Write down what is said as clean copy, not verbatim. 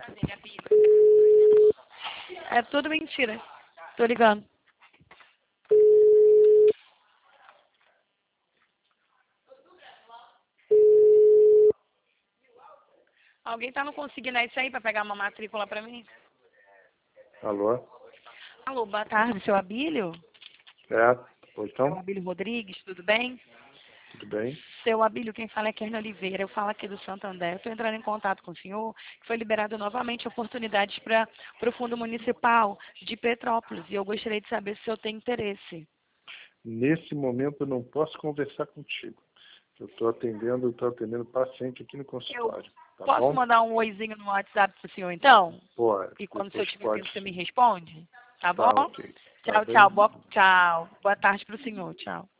É tudo mentira. Tô ligando. Alguém tá não conseguindo isso aí pra pegar uma matrícula pra mim? Alô? Alô, boa tarde, seu Abílio? Pois Seu não? Abílio Rodrigues, tudo bem? Tudo bem? Seu Abílio, quem fala é Kerna Oliveira, eu falo aqui do Santander. Eu estou entrando em contato com o senhor, que foi liberado novamente oportunidades para o Fundo Municipal de Petrópolis, e eu gostaria de saber se o senhor tem interesse. Nesse momento eu não posso conversar contigo. Eu estou atendendo paciente aqui no Eu consultório. Tá posso bom? mandar um oizinho no WhatsApp para o senhor, então? Pode. E quando o senhor Depois tiver pode tempo, você me sim. responde? Tá bom? Tá ok. Tá Tchau, bem? tchau. Tchau. Boa tarde para o senhor. Tchau.